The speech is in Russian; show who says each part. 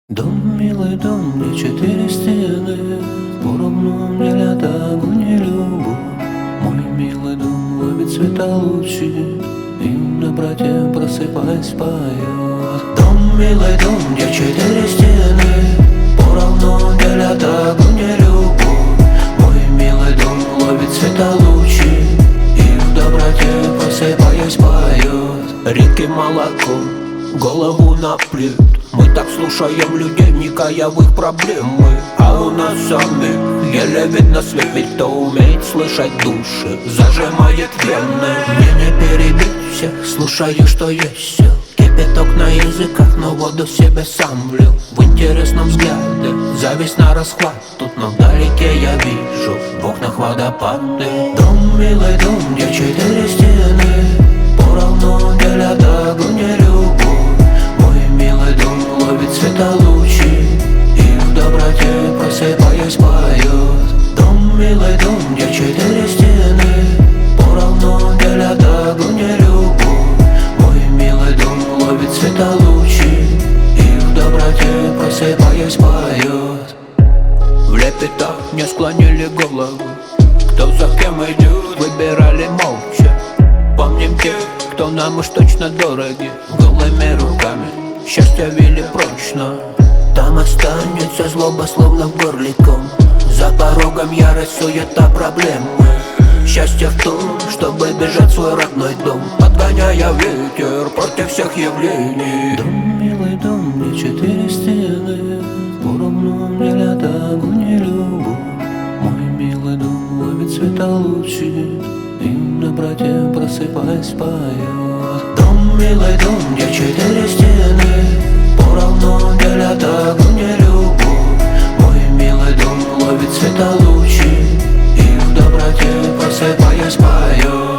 Speaker 1: Дом, милый дом, где четыре стены, поровну делят огонь и любовь. Мой милый дом ловит цвета лучи, и в доброте просыпаясь поет. Дом, милый дом, где четыре стены, поровну делят огонь и любовь. Мой милый дом ловит цвета лучи, и в доброте просыпаясь поет. Реки молоком голову наплюют. Мы так слушаем людей, вникая в их проблемы. А у нас самих еле видно свет, ведь кто умеет слышать души, зажимает вены. Мне не перебить всех, слушаю, что есть сил. Кипяток на языках, но воду в себе сам влил. В интересном взгляде зависть на расхват. Тут, но вдалеке я вижу в окнах водопады. Дом, милый дом, где четыре стены, поровну делят огонь и любовь. Мой милый дом ловит цвета лучи, и в доброте просыпаясь поет. Дом, милый дом, где четыре стены, поровну делят огонь и любовь. Мой милый дом ловит цвета лучи, и в доброте просыпаясь поет. В лепетах не склонили головы, кто за кем идет, выбирали молча. Помним тех, кто нам уж точно дороги, голыми руками счастье вели прочно. Там останется злоба, словно в горле ком. За порогом ярость, суета, проблемы. Счастье в том, чтобы бежать в свой родной дом, подгоняя ветер против всех явлений. Дом, милый дом, где четыре стены, поровну делят огонь и любовь. Мой милый дом ловит цвета лучи, и в доброте просыпаясь поет. Дом, милый дом, где четыре стены, поровну делят огонь и любовь. Мой милый дом ловит цвета лучи, и в доброте просыпаясь поет.